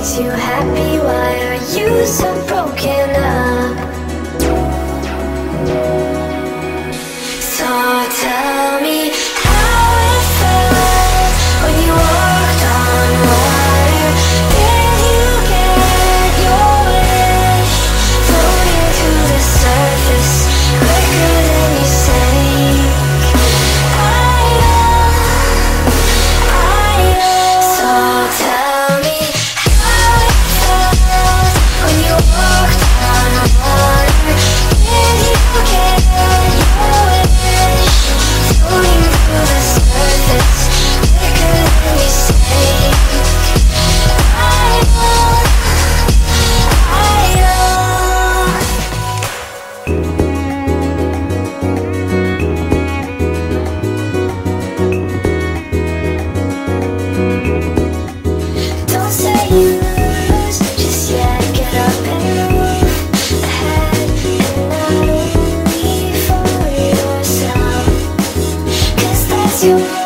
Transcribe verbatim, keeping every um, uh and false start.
you happy? Why are you so broken up? So tell me how it felt when you walked on water. Did you get your wish? Floating to the surface quicker than you sank. I know, I know. So tell me how it felt when you walked on water. Did you get your wish? Floating to the surface quicker than you sank. I know, I know. Don't say you lose just yet. Get up and move ahead and not only for yourself, 'cause that's your